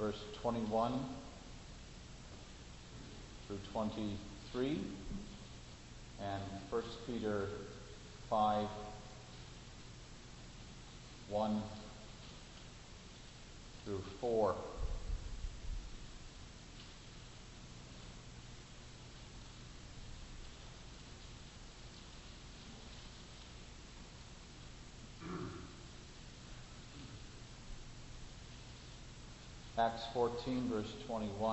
verse 21 through 23, and 1 Peter 5, 1 through 4. Acts 14, verse 21.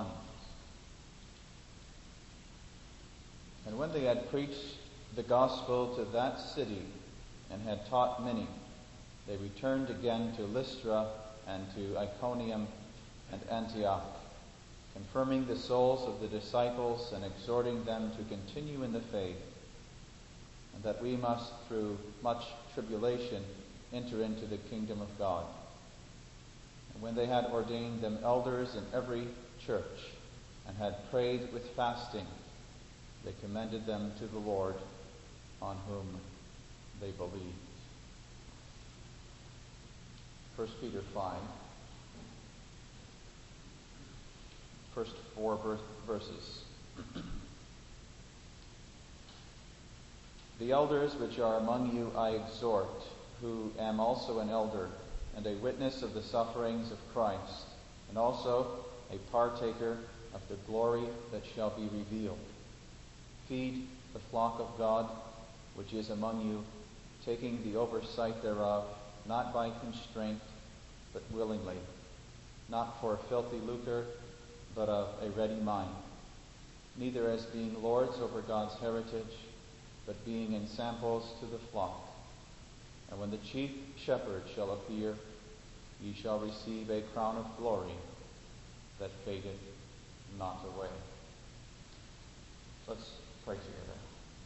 And when they had preached the gospel to that city and had taught many, they returned again to Lystra and to Iconium and Antioch, confirming the souls of the disciples and exhorting them to continue in the faith, and that we must, through much tribulation, enter into the kingdom of God. And when they had ordained them elders in every church, and had prayed with fasting, they commended them to the Lord, on whom they believed. 1 Peter 5, first 4 verses. The elders which are among you I exhort, who am also an elder, and a witness of the sufferings of Christ, and also a partaker of the glory that shall be revealed. Feed the flock of God, which is among you, taking the oversight thereof, not by constraint, but willingly, not for filthy lucre, but of a ready mind, neither as being lords over God's heritage, but being ensamples to the flock. And when the chief shepherd shall appear, ye shall receive a crown of glory that fadeth not away. Let's pray together.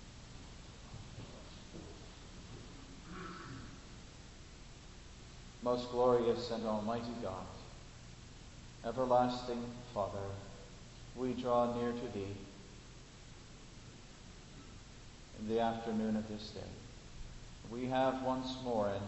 Most glorious and almighty God, everlasting Father, we draw near to Thee in the afternoon of this day. We have once more an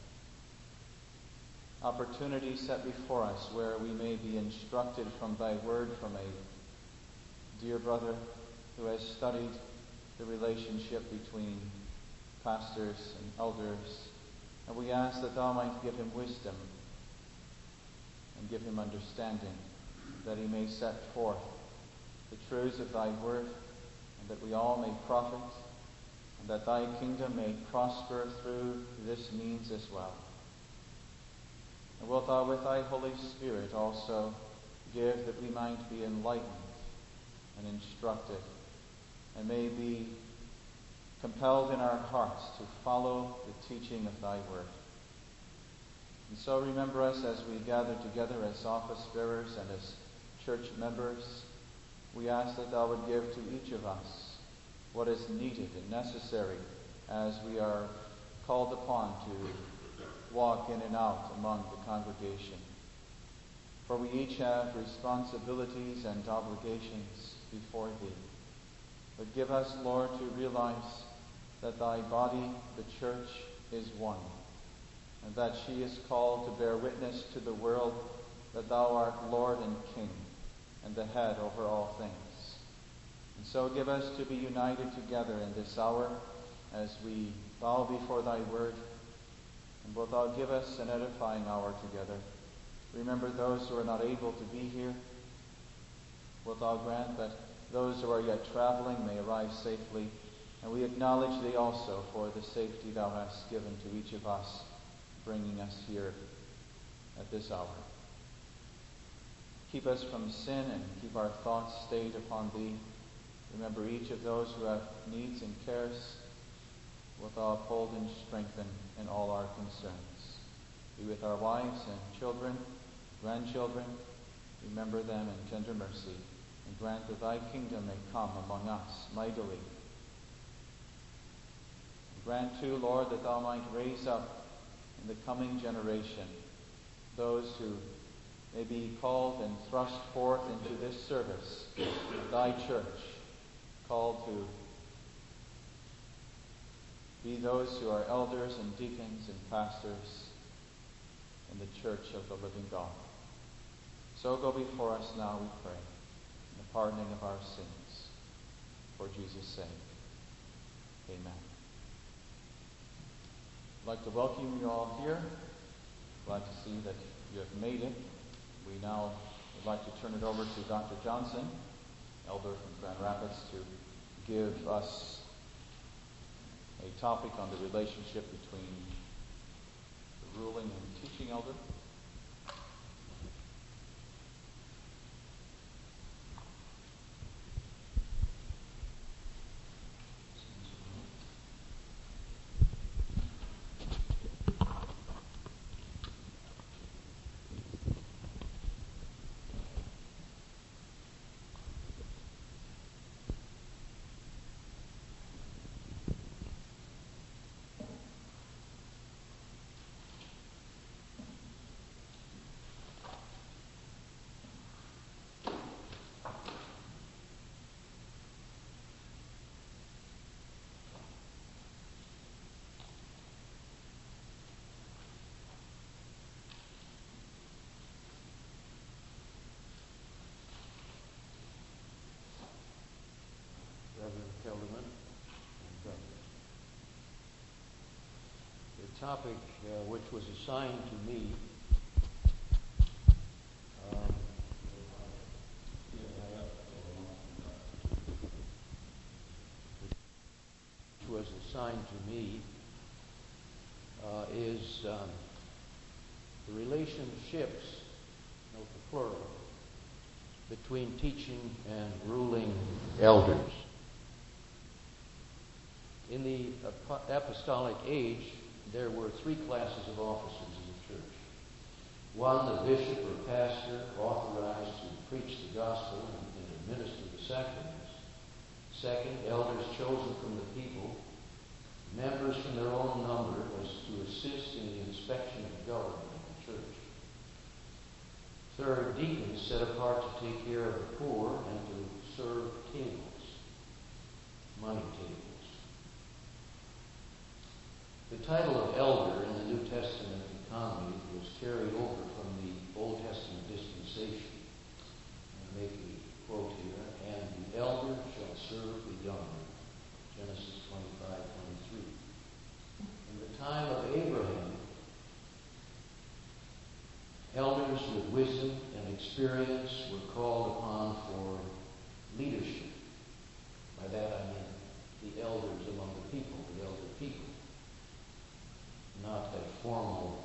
opportunity set before us where we may be instructed from Thy word from a dear brother who has studied the relationship between pastors and elders. And we ask that Thou might give him wisdom and give him understanding, that he may set forth the truths of Thy word, and that we all may profit, and that Thy kingdom may prosper through this means as well. And wilt Thou with Thy Holy Spirit also give that we might be enlightened and instructed, and may be compelled in our hearts to follow the teaching of Thy word. And so remember us as we gather together as office bearers and as church members. We ask that Thou would give to each of us what is needed and necessary as we are called upon to walk in and out among the congregation. For we each have responsibilities and obligations before Thee. But give us, Lord, to realize that Thy body, the church, is one, and that she is called to bear witness to the world that Thou art Lord and King, and the head over all things. And so give us to be united together in this hour as we bow before Thy word, and wilt Thou give us an edifying hour together. Remember those who are not able to be here. Wilt Thou grant that those who are yet traveling may arrive safely, and we acknowledge Thee also for the safety Thou hast given to each of us, bringing us here at this hour. Keep us from sin and keep our thoughts stayed upon Thee. Remember each of those who have needs and cares. Wilt Thou uphold and strengthen in all our concerns. Be with our wives and children, grandchildren. Remember them in tender mercy, and grant that Thy kingdom may come among us mightily. And grant too, Lord, that Thou might raise up in the coming generation those who may be called and thrust forth into this service of Thy church, called to be those who are elders and deacons and pastors in the church of the living God. So go before us now, we pray, in the pardoning of our sins. For Jesus' sake. Amen. I'd like to welcome you all here. Glad to see that you have made it. We now would like to turn it over to Dr. Johnson, elder from Grand Rapids, to give us a topic on the relationship between the ruling and teaching elder. Gentlemen, the topic which was assigned to me is the relationships, note the plural, between teaching and ruling elders. In the apostolic age, there were three classes of officers in the church. One, the bishop or pastor, authorized to preach the gospel and administer the sacraments. Second, elders chosen from the people, members from their own number, as to assist in the inspection of the government of the church. Third, deacons set apart to take care of the poor and to serve tables, money tables. The title of elder in the New Testament economy was carried over from the Old Testament dispensation. I'll make a quote here, and the elder shall serve the younger, Genesis 25:23. In the time of Abraham, elders with wisdom and experience were called upon for leadership. By that I mean the elders among the people, the elder people. Not a formal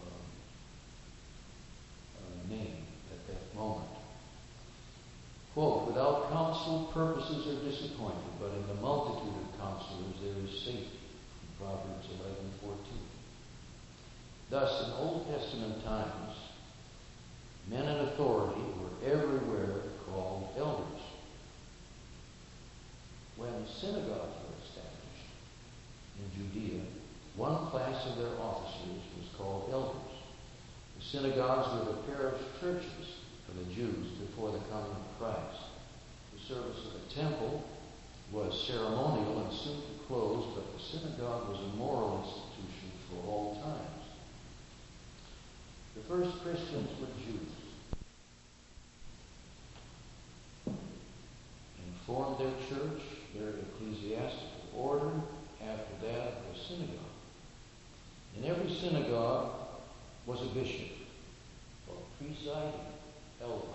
name at that moment. Quote, without counsel, purposes are disappointed, but in the multitude of counselors there is safety. Proverbs 11:14. Thus, in Old Testament times, men in authority were everywhere called elders. When synagogues were established in Judea, one class of their officers was called elders. The synagogues were the parish churches for the Jews before the coming of Christ. The service of the temple was ceremonial and soon to close, but the synagogue was a moral institution for all times. The first Christians were Jews and formed their church, their ecclesiastical order. After that, the synagogue. In every synagogue was a bishop, or presiding elder.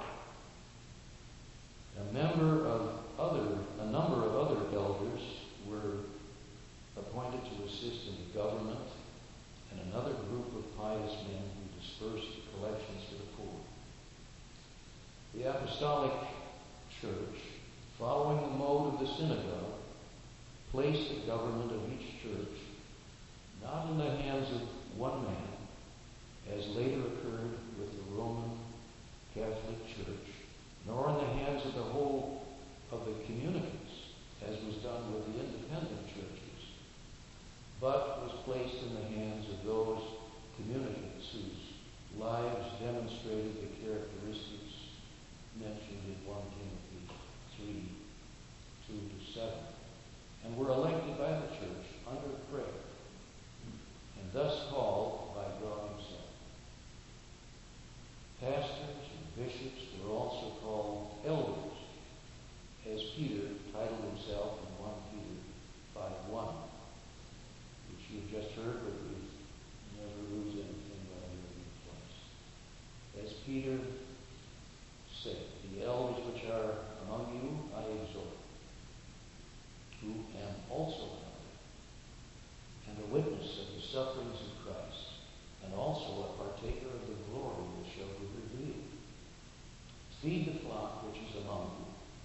A number of other elders were appointed to assist in the government, and another group of pious men who dispersed collections for the poor. The apostolic church, following the mode of the synagogue, placed the government of each church not in the hands of one man, as later occurred with the Roman Catholic Church, nor in the hands of the whole of the communicants, as was done with the independent churches, but was placed in the hands of those communicants whose lives demonstrated the characteristics mentioned in 1 Timothy 3:2-7, and were elected by the church under prayer, and thus called by God himself. Pastors and bishops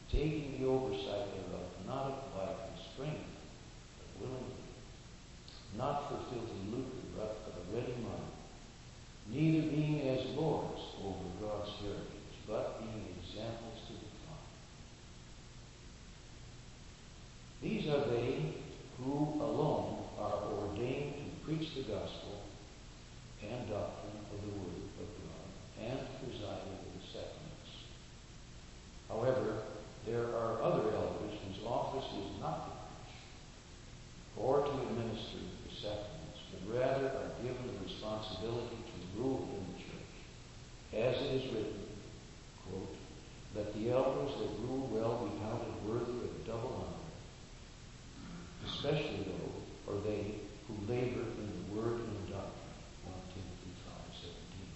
taking the oversight thereof, not by constraint, but willingly, not for filthy lucre, but for the ready mind, neither being as lords over God's heritage, but being examples to the flock. These are they who alone are ordained to preach the gospel and doctrine of the Word of God, and preside over the sacraments. However, there are other elders whose office is not to preach or to administer the sacraments, but rather are given the responsibility to rule in the church. As it is written, quote, "Let the elders that rule well be counted worthy of double honor, especially though, or they who labor in the word and doctrine." 1 Timothy 5:17.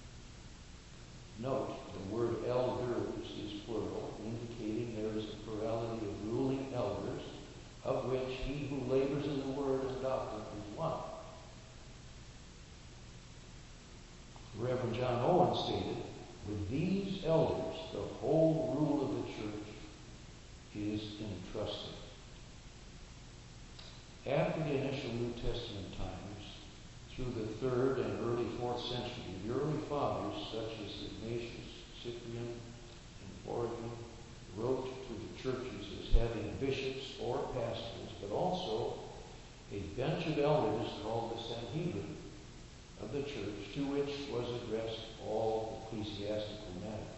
Note, the word elders is plural, indicating there is a plurality of ruling elders, of which he who labors in the word and doctrine is one. Reverend John Owen stated, "With these elders, the whole rule of the church is entrusted." After the initial New Testament times, through the 3rd and early 4th century, the early fathers, such as Ignatius, Cyprian, and Origen, wrote to the churches as having bishops or pastors, but also a bench of elders called the Sanhedrin of the church, to which was addressed all ecclesiastical matters.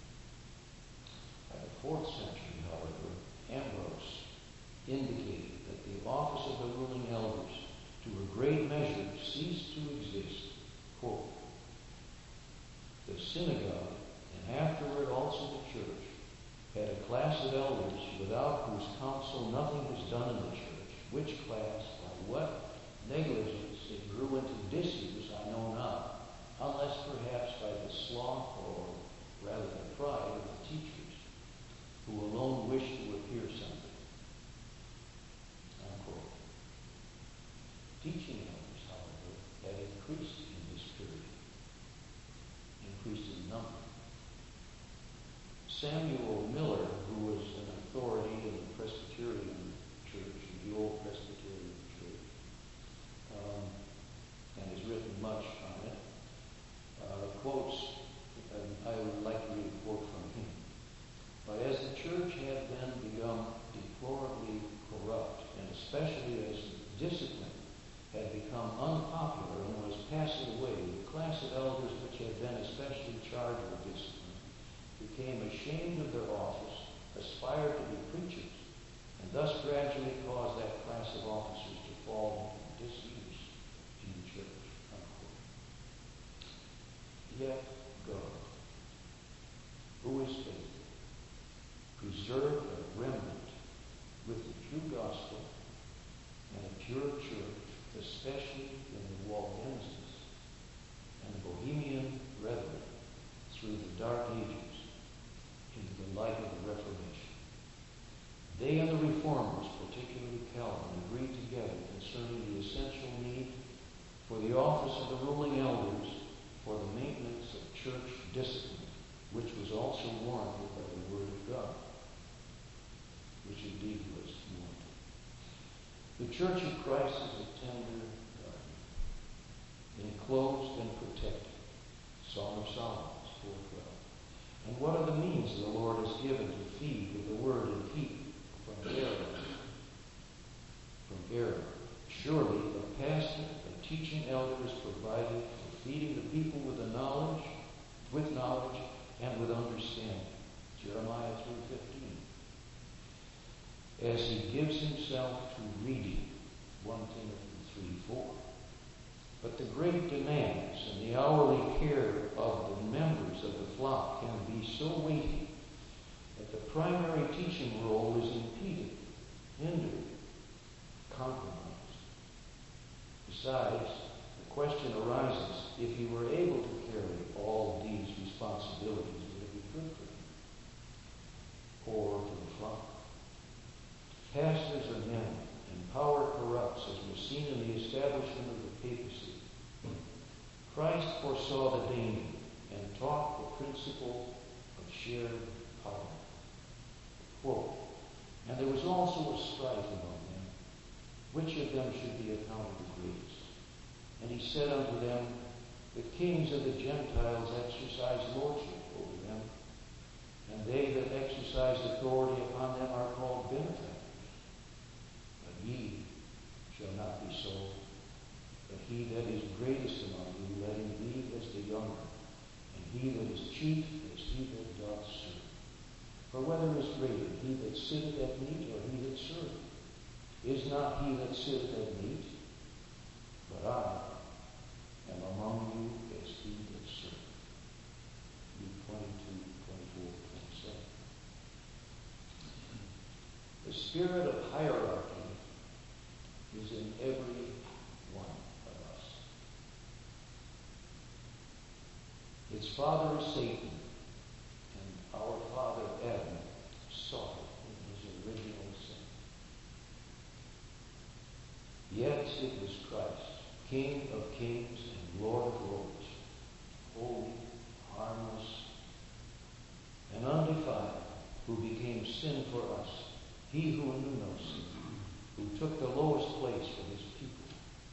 By the 4th century, however, Ambrose indicated that the office of the ruling elders, to a great measure, ceased to exist. Quote, "The synagogue, and afterward also the church, had a class of elders without whose counsel nothing was done in the church, which class, by what negligence it grew into disuse, I know not, unless perhaps by the sloth or rather the pride of the teachers, who alone wished to appear something." Unquote. Teaching elders, however, had increased in this period, increased in number. Samuel Miller, who was an authority in the Presbyterian Church, the old Presbyterian Church, and has written much on it, quotes, and I would like to read a quote from him. "But as the church had then become deplorably corrupt, and especially as discipline had become unpopular and was passing away, the class of elders which had been especially charged with discipline became ashamed of their office, aspired to be preachers, and thus gradually caused that class of officers to fall into disuse in the church." Unquote. Yet God, who is faithful, preserved a remnant with the true gospel and a pure church, especially in the Waldenses and the Bohemian brethren, through the dark ages, into the light of the Reformation. They and the Reformers, particularly Calvin, agreed together concerning the essential need for the office of the ruling elders for the maintenance of church discipline, which was also warranted by the Word of God, which indeed was warranted. The Church of Christ is a tender garden, enclosed and protected. Song of Solomon 4:12. And what are the means the Lord has given to feed with the word and keep from error? Surely a pastor, a teaching elder is provided for feeding the people with knowledge and with understanding. Jeremiah 3:15. As he gives himself to reading. 1 Timothy 3:4. But the great demands and the hourly care of the members of the flock can be so weighty that the primary teaching role is impeded, hindered, compromised. Besides, the question arises, if he were able to carry all these responsibilities, would it be good for him or for the flock? Pastors are men, and power corrupts, as was seen in the establishment of the papacy. Christ foresaw the danger and taught the principle of shared power. Quote, and there was also a strife among them, which of them should be accounted the greatest. And he said unto them, the kings of the Gentiles exercise lordship over them, and they that exercise authority upon them are called benefactors. But ye shall not be so. But he that is greatest among you, let him be as the younger, and he that is chief as he that doth serve. For whether is greater, he that sitteth at meat, or he that serveth? Is not he that sitteth at meat? But I am among you as he that serveth. Luke 22, 24, 27. The spirit of hierarchy is in every one of us. Its father is Satan, and our father Adam saw it in his original sin. Yet it was Christ, King of kings and Lord of lords, holy, harmless, and undefiled, who became sin for us, he who knew no sin, who took the lowest place for his people.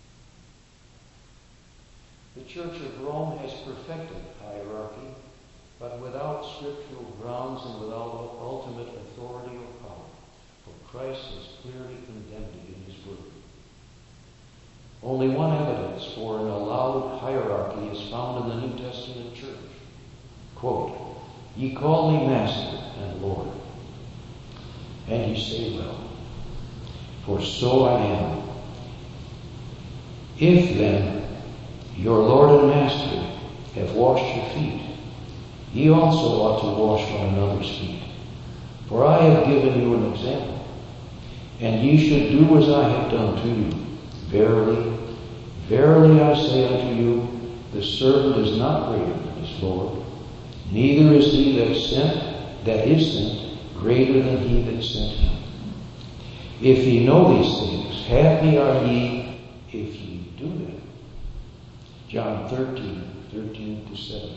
The Church of Rome has perfected hierarchy, but without scriptural grounds and without ultimate authority or power, for Christ has clearly condemned it in his word. Only one evidence for an allowed hierarchy is found in the New Testament church. Quote, ye call me Master and Lord, and ye say well, for so I am. If then your Lord and Master have washed your feet, ye also ought to wash one another's feet. For I have given you an example, and ye should do as I have done to you. Verily, verily I say unto you, the servant is not greater than his Lord, neither is he that is sent greater than he that sent him. If ye know these things, happy are ye if ye do them. John 13:13-17.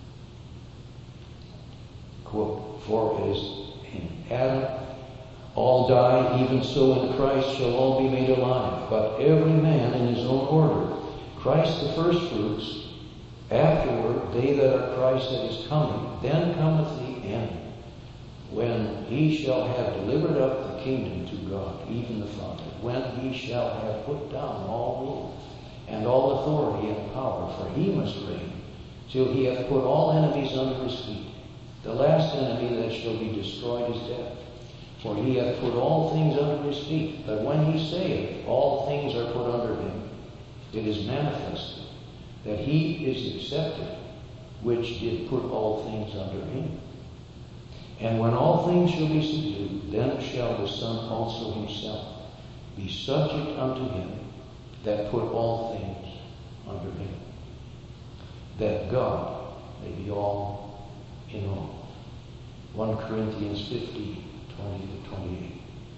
Quote, for as in Adam all die, even so in Christ shall all be made alive, but every man in his own order. Christ the firstfruits, afterward they that are Christ that is coming, then cometh the end, when he shall have delivered up the kingdom to God, even the Father, when he shall have put down all rule and all authority and power, for he must reign till he hath put all enemies under his feet. The last enemy that shall be destroyed is death. For he hath put all things under his feet. But when he saith, all things are put under him, it is manifested that he is accepted, which did put all things under him. And when all things shall be subdued, then shall the Son also himself be subject unto him that put all things under him, that God may be all in all. 1 Corinthians 50:20-28.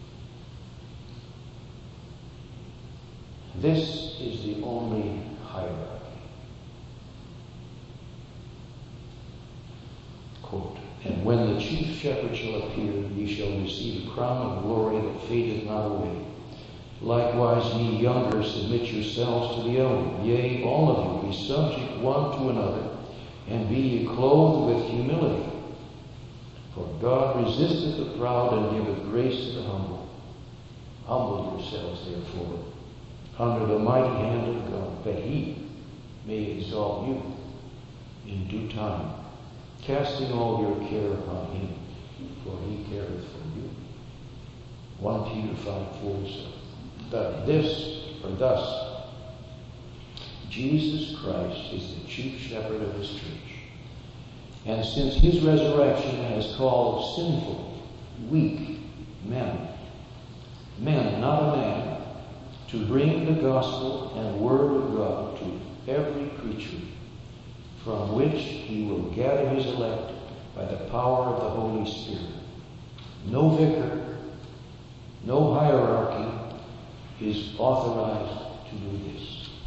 This is the only hierarchy. Quote, and when the chief shepherd shall appear, ye shall receive a crown of glory that fadeth not away. Likewise, ye younger, submit yourselves to the elder. Yea, all of you, be subject one to another, and be ye clothed with humility. For God resisteth the proud and giveth grace to the humble. Humble yourselves, therefore, under the mighty hand of God, that he may exalt you in due time, casting all your care upon him, for he careth for you. 1 Peter 5:4. But thus, Jesus Christ is the chief shepherd of his church. And since his resurrection has called sinful, weak men, not a man, to bring the gospel and word of God to every creature, from which he will gather his elect by the power of the Holy Spirit. No vicar, no hierarchy is authorized to do this.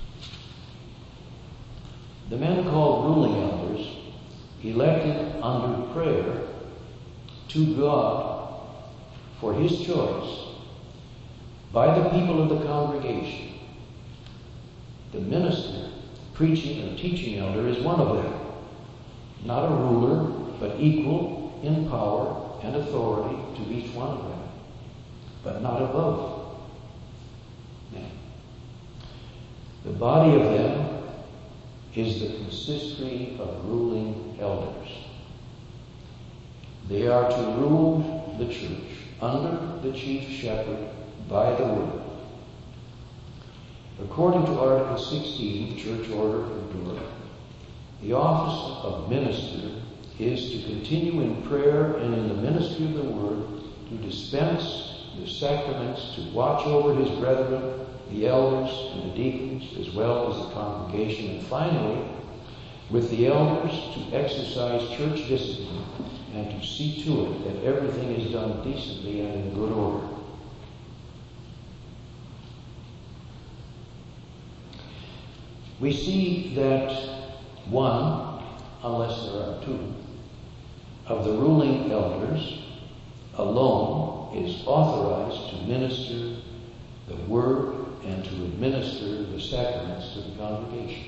The men called ruling elders, elected under prayer to God for his choice by the people of the congregation, the minister, preaching or teaching elder is one of them. Not a ruler, but equal in power and authority to each one of them, but not above them. The body of them is the consistory of ruling elders. They are to rule the church under the chief shepherd by the word. According to Article 16 of Church Order of Dort, the office of minister is to continue in prayer and in the ministry of the word, to dispense the sacraments, to watch over his brethren, the elders and the deacons, as well as the congregation, and finally, with the elders, to exercise church discipline and to see to it that everything is done decently and in good order. We see that one, unless there are two, of the ruling elders alone is authorized to minister the word and to administer the sacraments to the congregation.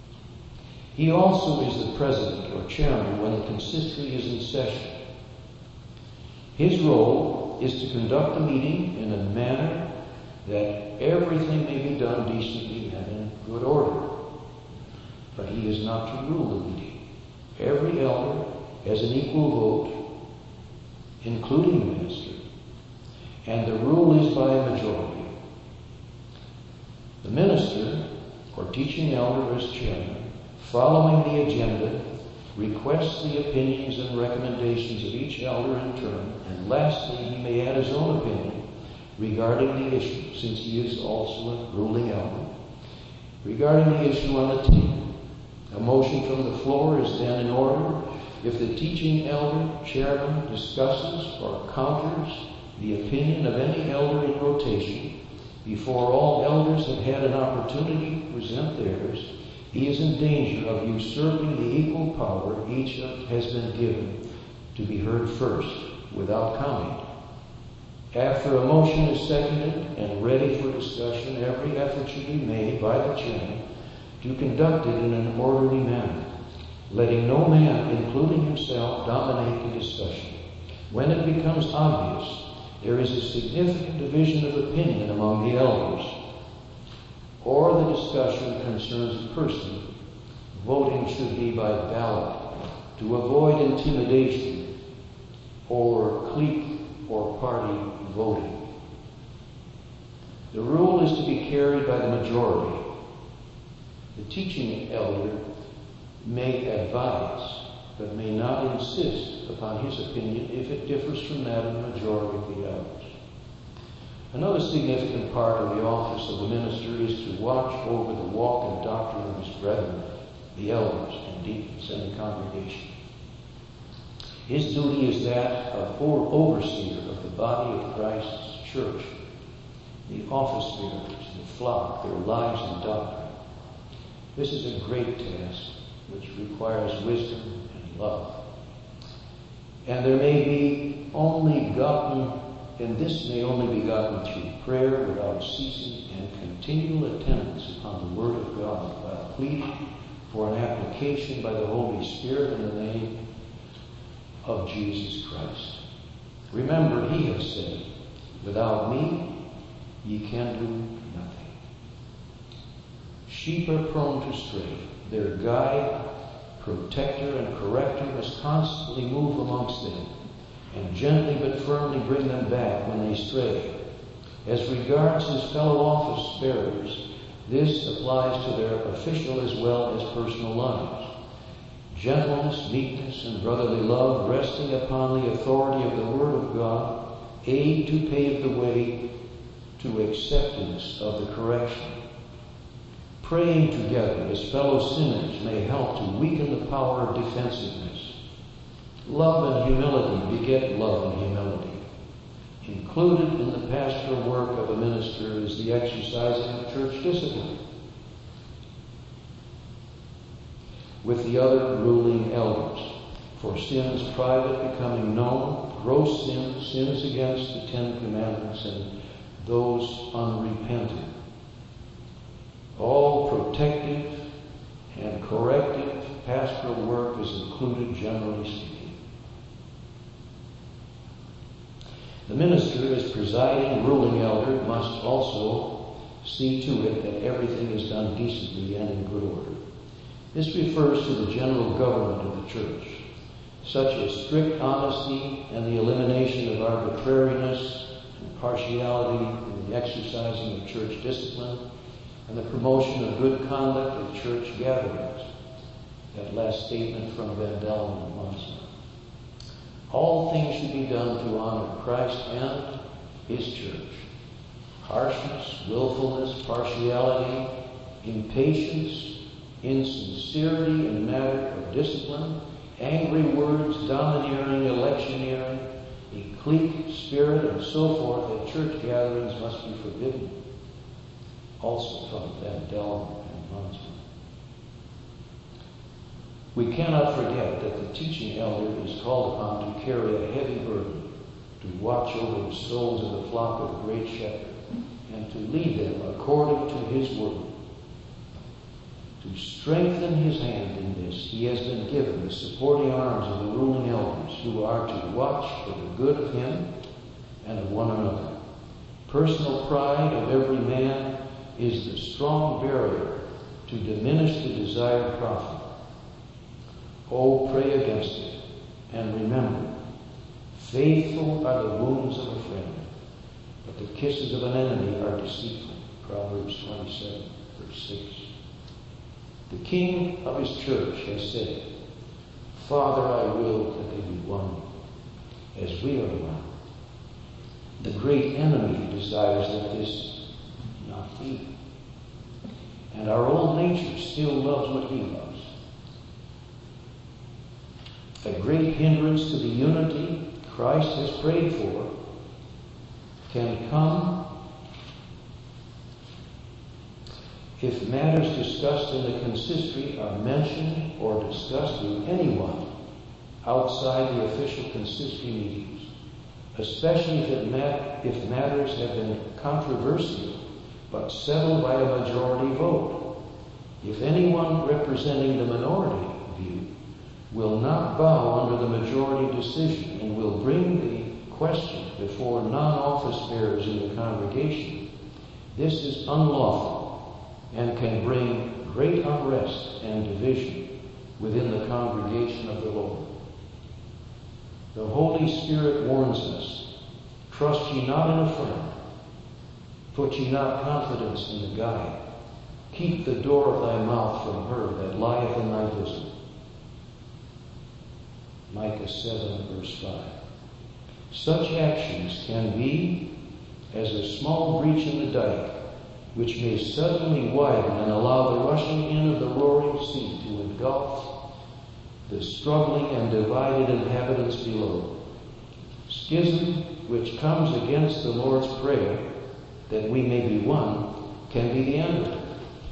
He also is the president or chairman when the consistory is in session. His role is to conduct the meeting in a manner that everything may be done decently and in good order. But he is not to rule the meeting. Every elder has an equal vote, including the minister, and the rule is by a majority. The minister, or teaching elder as chairman, following the agenda, requests the opinions and recommendations of each elder in turn, and lastly, he may add his own opinion regarding the issue, since he is also a ruling elder, regarding the issue on the table. A motion from the floor is then in order if the teaching elder, chairman, discusses or counters the opinion of any elder in rotation before all elders have had an opportunity to present theirs. He is in danger of usurping the equal power each has been given to be heard first, without counting. After a motion is seconded and ready for discussion, every effort should be made by the chairman to conduct it in an orderly manner, letting no man, including himself, dominate the discussion. When it becomes obvious there is a significant division of opinion among the elders, or the discussion concerns a person, voting should be by ballot to avoid intimidation or clique or party voting. The rule is to be carried by the majority. The teaching elder may advise, but may not insist upon his opinion if it differs from that of the majority of the elders. Another significant part of the office of the minister is to watch over the walk and doctrine of his brethren, the elders and deacons and the congregation. His duty is that of overseer of the body of Christ's church, the office bearers, the flock, their lives and doctrine. This is a great task which requires wisdom and love. And this may only be gotten through prayer without ceasing and continual attendance upon the Word of God, while pleading for an application by the Holy Spirit in the name of Jesus Christ. Remember, he has said, "Without me, ye can do nothing." Sheep are prone to stray. Their guide, protector, and corrector must constantly move amongst them, and gently but firmly bring them back when they stray. As regards his fellow office bearers, this applies to their official as well as personal lives. Gentleness, meekness, and brotherly love, resting upon the authority of the Word of God, aid to pave the way to acceptance of the correction. Praying together as fellow sinners may help to weaken the power of defensiveness. Love and humility beget love and humility. Included in the pastoral work of a minister is the exercising of church discipline with the other ruling elders. for sins private becoming known, gross sins, sins against the 10 Commandments, and those unrepented. All protective and corrective pastoral work is included, generally speaking. The minister, as presiding ruling elder, must also see to it that everything is done decently and in good order. This refers to the general government of the church, such as strict honesty and the elimination of arbitrariness and partiality in the exercising of church discipline, and the promotion of good conduct at church gatherings. That last statement from Van Dellen and Munson. All things should be done to honor Christ and His church. Harshness, willfulness, partiality, impatience, insincerity in matter of discipline, angry words, domineering, electioneering, a clique spirit, and so forth at church gatherings must be forbidden. Also from Van Dellen and Munson. We cannot forget that the teaching elder is called upon to carry a heavy burden, to watch over the souls of the flock of the great shepherd, and to lead them according to His word. To strengthen his hand in this, he has been given the supporting arms of the ruling elders, who are to watch for the good of him and of one another. Personal pride of every man is the strong barrier to diminish the desired profit. Oh, pray against it, and remember, faithful are the wounds of a friend, but the kisses of an enemy are deceitful. Proverbs 27, verse 6. The King of His church has said, Father, I will that they be one, as we are one. The great enemy desires that this not be. And our old nature still loves what he loves. A great hindrance to the unity Christ has prayed for can come if matters discussed in the consistory are mentioned or discussed with anyone outside the official consistory meetings, especially if matters have been controversial but settled by a majority vote. If anyone representing the minority view will not bow under the majority decision and will bring the question before non-office bearers in the congregation, this is unlawful and can bring great unrest and division within the congregation of the Lord. The Holy Spirit warns us, trust ye not in a friend, put ye not confidence in the guide, keep the door of thy mouth from her that lieth in thy bosom. Micah 7, verse 5. Such actions can be as a small breach in the dike, which may suddenly widen and allow the rushing in of the roaring sea to engulf the struggling and divided inhabitants below. Schism, which comes against the Lord's Prayer, that we may be one, can be the end of it.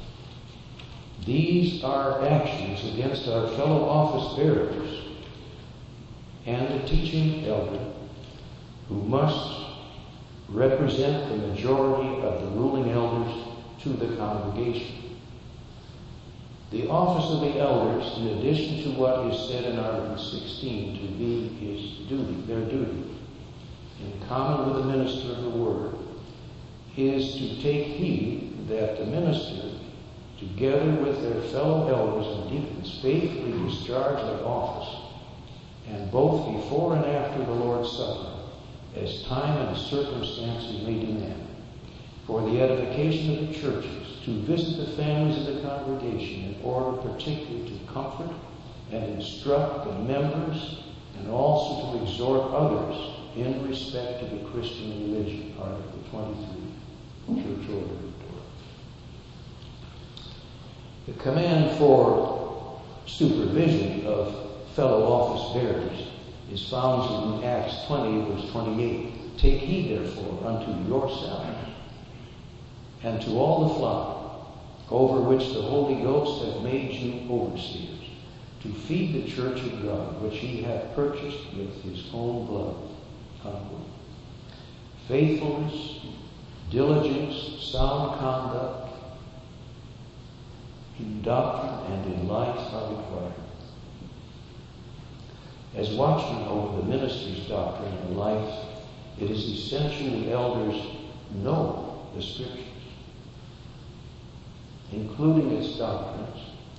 These are actions against our fellow office bearers and the teaching elder, who must represent the majority of the ruling elders to the congregation. The office of the elders, in addition to what is said in Article 16 to be his duty, their duty, in common with the minister of the word, is to take heed that the minister, together with their fellow elders and deacons, faithfully discharge their office, and both before and after the Lord's Supper, as time and circumstances may demand, for the edification of the churches, to visit the families of the congregation in order particularly to comfort and instruct the members, and also to exhort others in respect to the Christian religion, Article 23, Church Order. The command for supervision of fellow office bearers is found in Acts 20, verse 28. Take heed, therefore, unto yourselves and to all the flock over which the Holy Ghost hath made you overseers, to feed the church of God, which he hath purchased with his own blood. Unquote. Faithfulness, diligence, sound conduct in doctrine and in life are required. As watchmen over the minister's doctrine and life, it is essential the elders know the Scriptures, including its doctrines,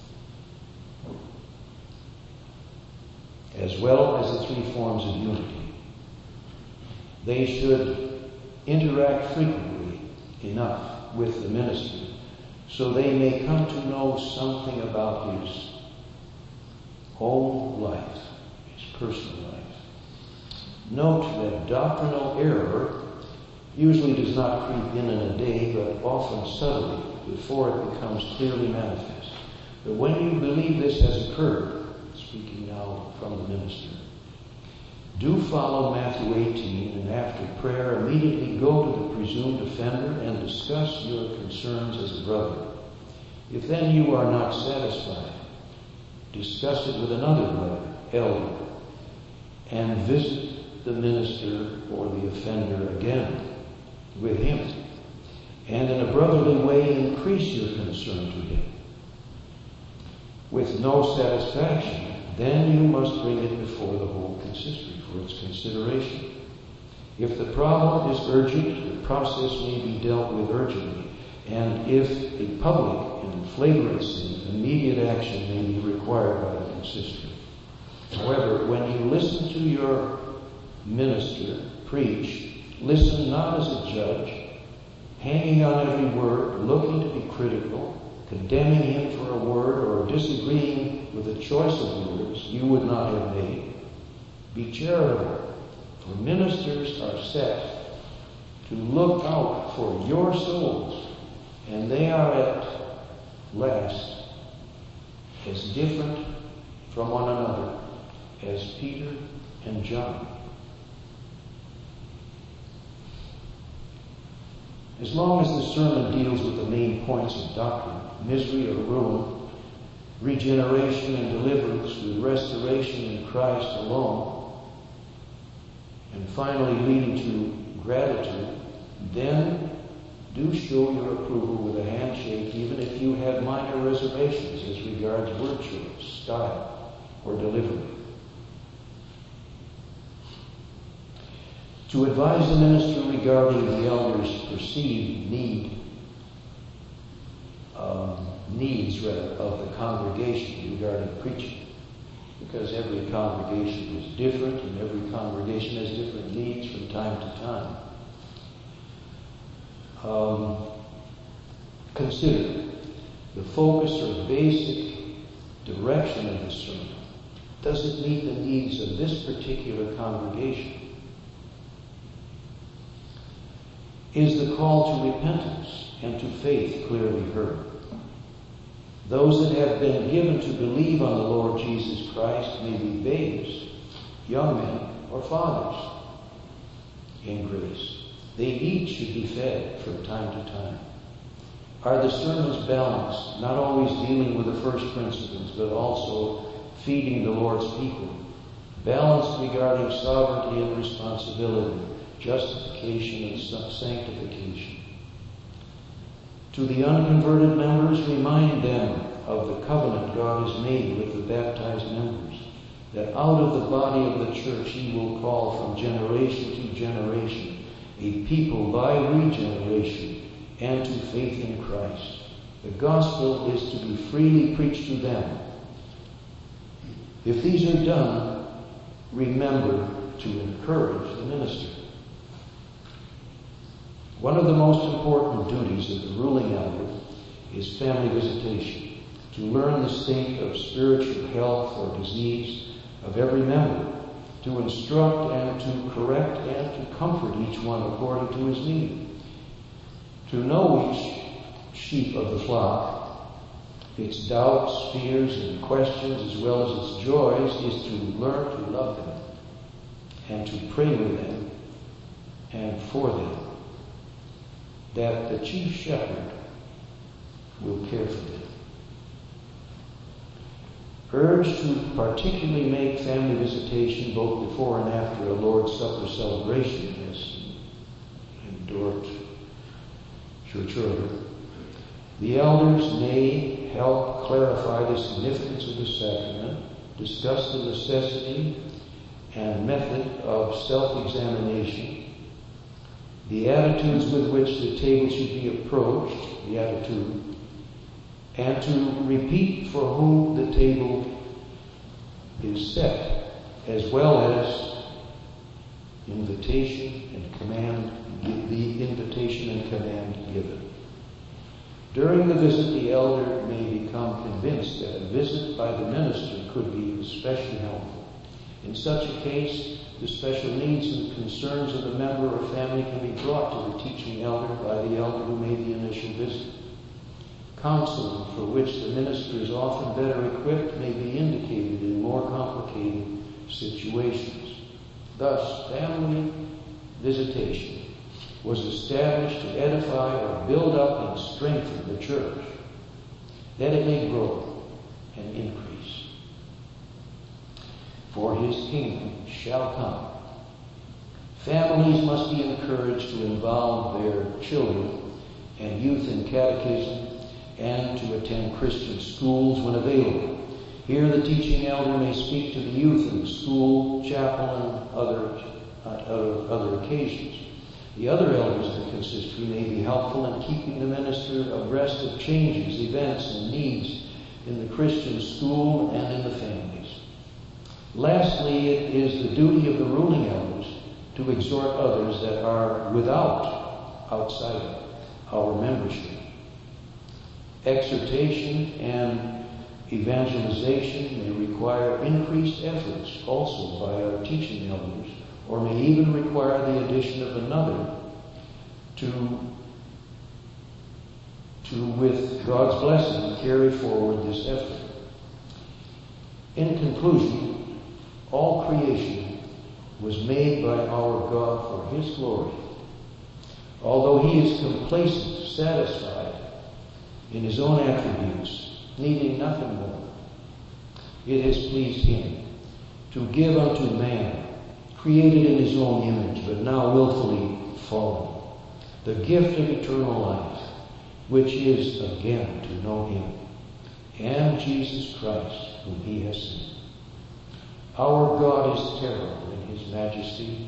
as well as the three forms of unity. They should interact frequently enough with the minister so they may come to know something about his own life, his personal life. Note that doctrinal error usually does not creep in a day, but often subtly before it becomes clearly manifest. But when you believe this has occurred, speaking now from the minister, do follow Matthew 18, and after prayer immediately go to the presumed offender and discuss your concerns as a brother. If then you are not satisfied, discuss it with another brother, elder, and visit the minister or the offender again with him, and in a brotherly way increase your concern to him. With no satisfaction, then you must bring it before the whole consistory for its consideration. If the problem is urgent, the process may be dealt with urgently, and if a public and flagrant sin, immediate action may be required by the consistory. However, when you listen to your minister preach, listen not as a judge, hanging on every word, looking to be critical, condemning him for a word, or disagreeing with the choice of words you would not have made. Be charitable, for ministers are set to look out for your souls, and they are at last as different from one another as Peter and John. As long as the sermon deals with the main points of doctrine, misery or ruin, regeneration and deliverance with restoration in Christ alone, and finally leading to gratitude, then do show your approval with a handshake, even if you have minor reservations as regards word choice, style, or delivery. To advise the minister regarding the elder's perceived needs of the congregation regarding preaching, because every congregation is different and every congregation has different needs from time to time. Consider the focus or basic direction of the sermon. Does it meet the needs of this particular congregation? Is the call to repentance and to faith clearly heard? Those that have been given to believe on the Lord Jesus Christ may be babes, young men, or fathers in grace. They each should be fed from time to time. Are the sermons balanced, not always dealing with the first principles, but also feeding the Lord's people? Balanced regarding sovereignty and responsibility, justification and sanctification. To the unconverted members, remind them of the covenant God has made with the baptized members, that out of the body of the church he will call from generation to generation a people by regeneration and to faith in Christ. The gospel is to be freely preached to them. If these are done, remember to encourage the minister. One of the most important duties of the ruling elder is family visitation, to learn the state of spiritual health or disease of every member, to instruct and to correct and to comfort each one according to his need. To know each sheep of the flock, its doubts, fears, and questions, as well as its joys, is to learn to love them and to pray with them and for them, that the chief shepherd will care for them. urged to particularly make family visitation both before and after a Lord's Supper celebration, as in Dort Church Order. The elders may help clarify the significance of the sacrament, discuss the necessity and method of self-examination, the attitudes with which the table should be approached, the attitude, and to repeat for whom the table is set, as well as invitation and command, the invitation and command given. During the visit, the elder may become convinced that a visit by the minister could be especially helpful. In such a case, the special needs and concerns of the member or family can be brought to the teaching elder by the elder who made the initial visit. Counseling, for which the minister is often better equipped, may be indicated in more complicated situations. Thus, family visitation was established to edify or build up and strengthen the church, that it may grow and increase. For his kingdom shall come. Families must be encouraged to involve their children and youth in catechism and to attend Christian schools when available. Here the teaching elder may speak to the youth in the school, chapel, and other occasions. The other elders of the consistory may be helpful in keeping the minister abreast of changes, events, and needs in the Christian school and in the families. Lastly, it is the duty of the ruling elders to exhort others that are outside of our membership. Exhortation and evangelization may require increased efforts also by our teaching elders, or may even require the addition of another to with God's blessing, carry forward this effort. In conclusion, all creation was made by our God for His glory. Although He is complacent, satisfied in His own attributes, needing nothing more, it has pleased Him to give unto man, created in His own image, but now willfully fallen, the gift of eternal life, which is again to know Him, and Jesus Christ, whom He has sent. Our God is terrible in His majesty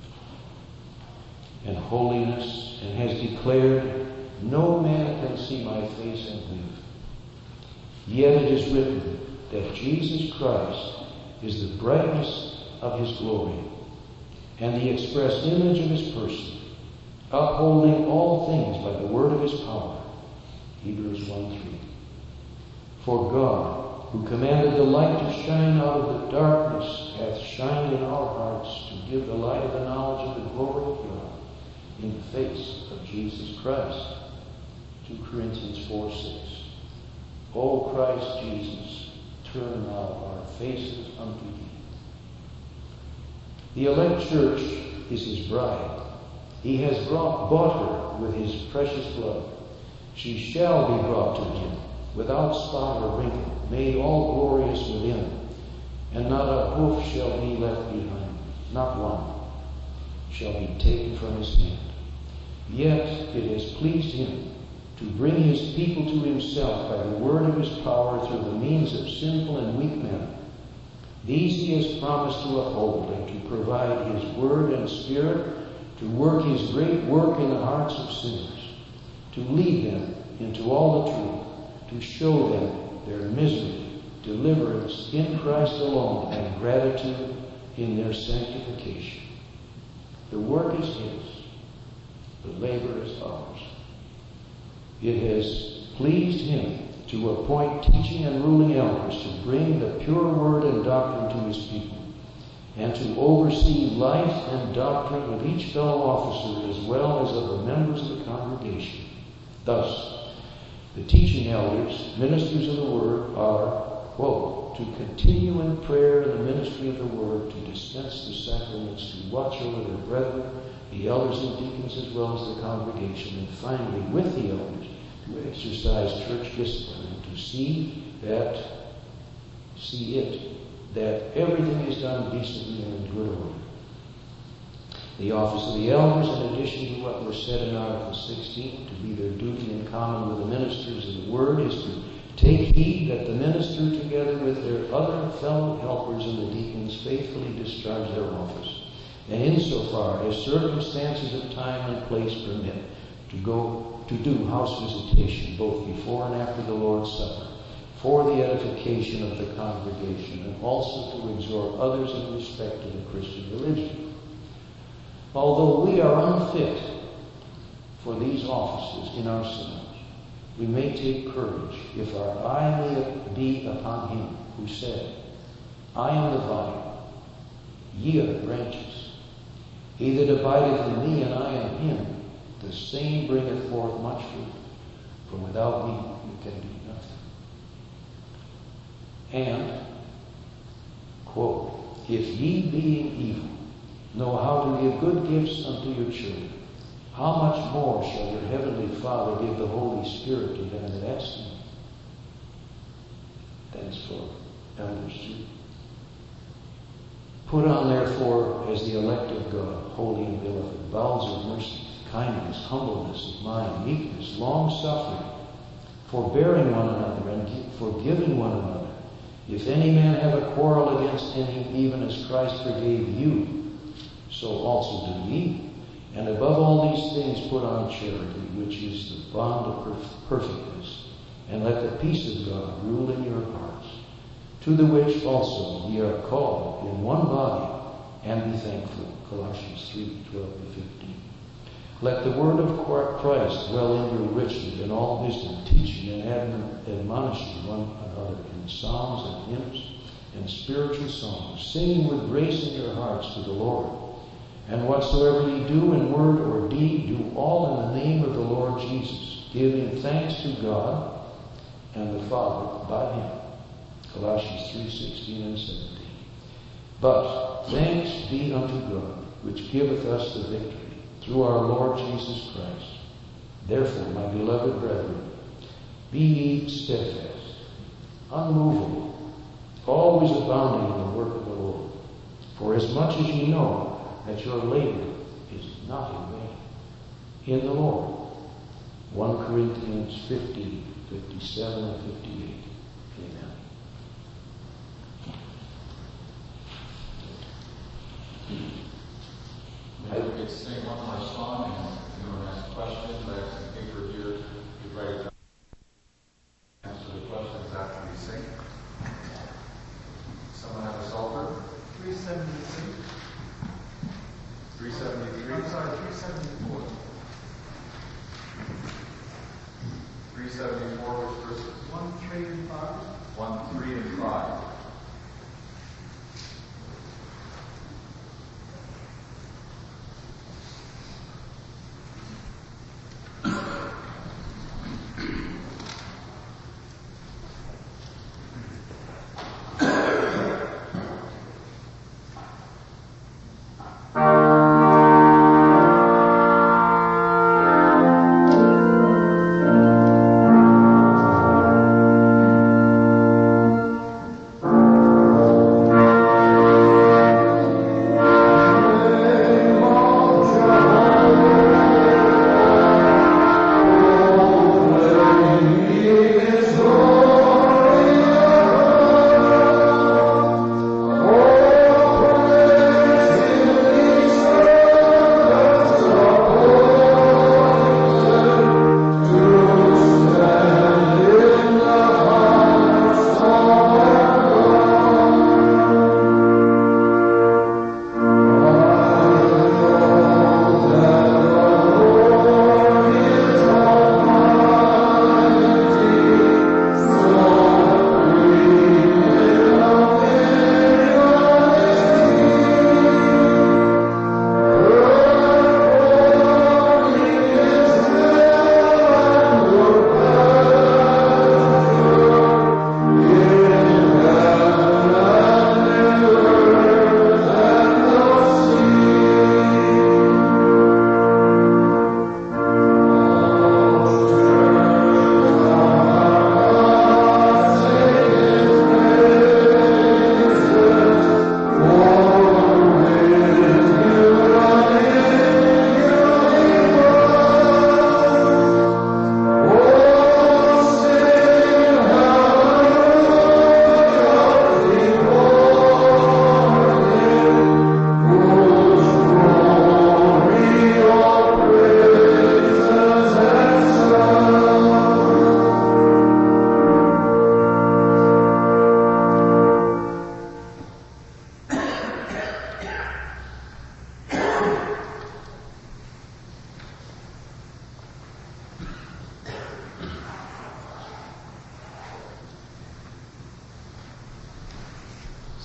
and holiness, and has declared, no man can see my face and live. Yet it is written that Jesus Christ is the brightness of His glory and the express image of His person, upholding all things by the word of His power. Hebrews 1:3. For God, who commanded the light to shine out of the darkness, hath shined in our hearts to give the light of the knowledge of the glory of God in the face of Jesus Christ. 2 Corinthians 4:6. O Christ Jesus, turn now our faces unto Thee. The elect church is His bride. He has bought her with His precious blood. She shall be brought to Him without spot or wrinkle, made all glorious within, and not a hoof shall be left behind, not one shall be taken from His hand. Yet it has pleased Him to bring His people to Himself by the word of His power through the means of sinful and weak men. These He has promised to uphold and to provide His word and Spirit to work His great work in the hearts of sinners, to lead them into all the truth, to show them their misery, deliverance in Christ alone, and gratitude in their sanctification. The work is His, the labor is ours. It has pleased Him to appoint teaching and ruling elders to bring the pure word and doctrine to His people, and to oversee life and doctrine of each fellow officer as well as of the members of the congregation. Thus, the teaching elders, ministers of the word, are, quote, to continue in prayer in the ministry of the word, to dispense the sacraments, to watch over their brethren, the elders and deacons as well as the congregation, and finally, with the elders, to exercise church discipline and to see that see it that everything is done decently and in good order. The office of the elders, in addition to what was said in Article 16, to be their duty in common with the ministers of the Word, is to take heed that the minister, together with their other fellow helpers and the deacons, faithfully discharge their office, and insofar as circumstances of time and place permit, to do house visitation both before and after the Lord's Supper, for the edification of the congregation, and also to exhort others in respect to the Christian religion. Although we are unfit for these offices in ourselves, we may take courage if our eye may be upon him who said, I am the vine, ye are the branches. He that abideth in me and I in him, the same bringeth forth much fruit, for without me you can do nothing. And, quote, if ye being evil know how to give good gifts unto your children, how much more shall your heavenly Father give the Holy Spirit to them that ask him? Thanks for elders too. Put on therefore as the elect of God, holy and beloved, bowels of mercy, kindness, humbleness of mind, meekness, long-suffering, forbearing one another, and forgiving one another. If any man have a quarrel against any, even as Christ forgave you, so also do ye. And above all these things put on charity, which is the bond of perfectness. And let the peace of God rule in your hearts, to the which also ye are called in one body, and be thankful. Colossians 3:12-15. Let the word of Christ dwell in you richly in all wisdom, teaching and admonishing one another in psalms and hymns and spiritual songs, singing with grace in your hearts to the Lord. And whatsoever ye do in word or deed, do all in the name of the Lord Jesus, giving thanks to God and the Father by him. Colossians 3:16 and 17. But thanks be unto God, which giveth us the victory through our Lord Jesus Christ. Therefore, my beloved brethren, be ye steadfast, unmovable, always abounding in the work of the Lord. For as much as ye know that your labor is not in vain in the Lord. 1 Corinthians 50:57 and 58. Amen. Maybe we could sing one more song, and if anyone has questions, I have some paper here to write down. Answer the questions after we sing. Someone have a psalter? 373. 373? I'm sorry, 374. 374, which verses? 1, 3, and 5. 1, 3, and 5.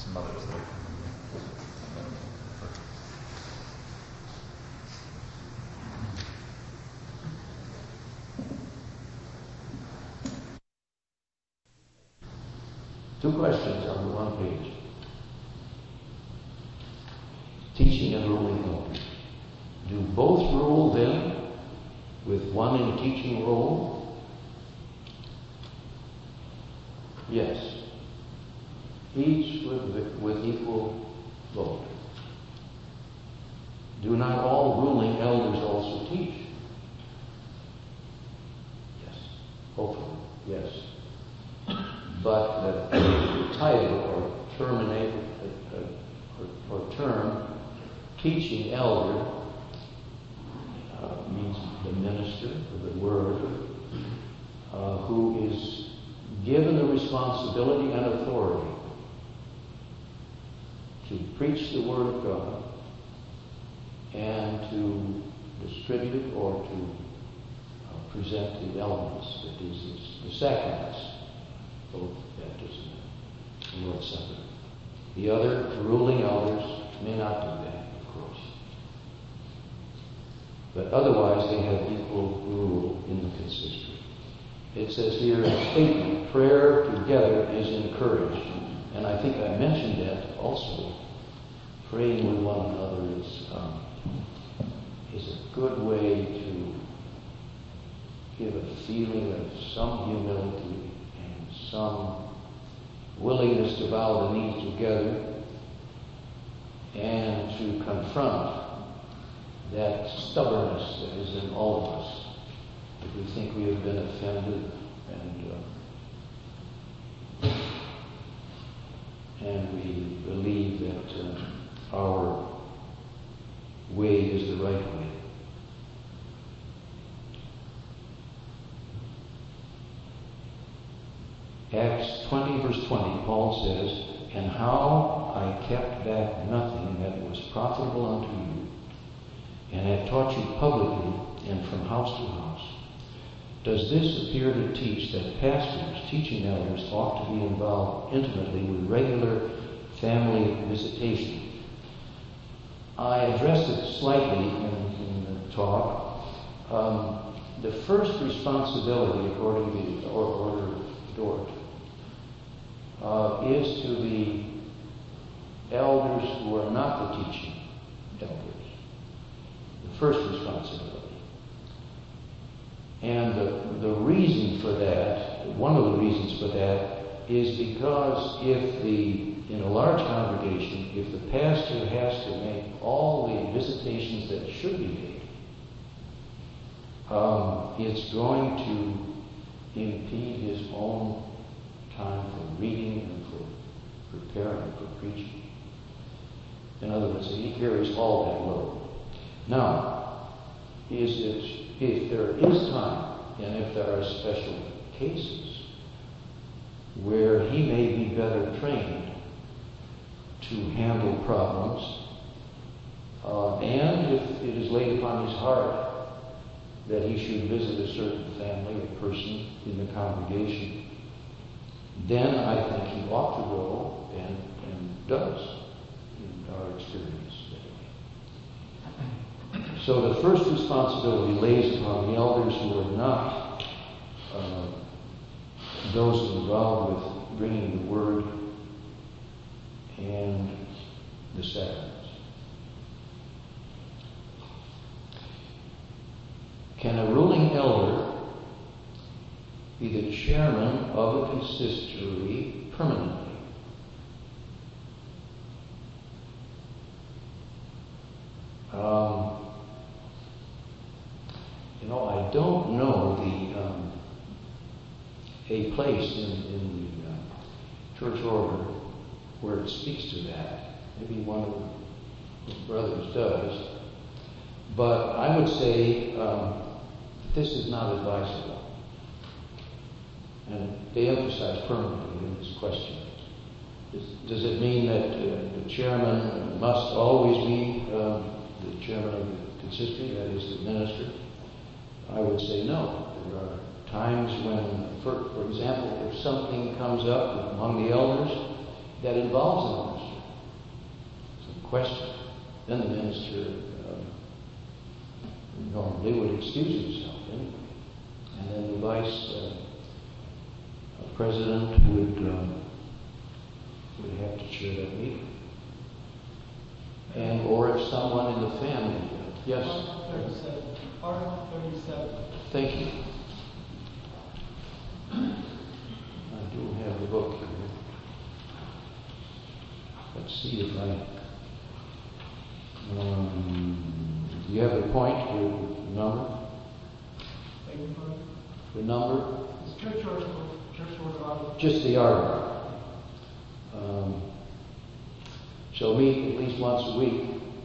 some others that Two questions on the one page. Teaching and ruling elders. Do both rule then, with one in a teaching role? Yes. Each with equal vote. Do not all ruling elders also teach? Yes. Hopefully, yes. But the title or term, teaching elder, means the minister of the word, who is given the responsibility and authority to preach the word of God and to distribute or to present the elements, that is, the sacraments, both baptism and Lord's Supper. The other ruling elders may not do that, of course. But otherwise they have equal rule in the consistory. It says here in a statement, prayer together is encouraged. And I think I mentioned that also. Praying with one another is a good way to give a feeling of some humility and some willingness to bow the knee together and to confront that stubbornness that is in all of us. If we think we have been offended and we believe that our way is the right way. Acts 20, verse 20, Paul says, "And how I kept back nothing that was profitable unto you, and have taught you publicly and from house to house." Does this appear to teach that pastors, teaching elders, ought to be involved intimately with regular family visitation? I addressed it slightly in the talk. The first responsibility, according to the order of Dort, is to the elders who are not the teaching elders. The first responsibility. And the reason for that, one of the reasons for that, is because in a large congregation, if the pastor has to make all the visitations that should be made, it's going to impede his own time for reading and for preparing for preaching. In other words, he carries all that load. Now, if there is time, and if there are special cases where he may be better trained to handle problems, and if it is laid upon his heart that he should visit a certain family or person in the congregation, then I think he ought to go and does, in our experience. So the first responsibility lays upon the elders who are not those involved with bringing the word and the sacraments. Can a ruling elder be the chairman of a consistory permanently? I don't know a place in the church order where it speaks to that. Maybe one of the brothers does. But I would say this is not advisable. And they emphasize permanently in this question. Does it mean that the chairman must always be the chairman of the consistory, that is the minister? I would say no. There are times when, for example, if something comes up among the elders that involves the minister, question. Then the minister normally would excuse himself anyway. And then the vice president would have to chair that meeting. And or if someone in the family, yes? Article 37. Thank you. I do have the book here. Let's see if I... do you have the point, the number? The number? It's church order. Just the article. Shall meet at least once a week.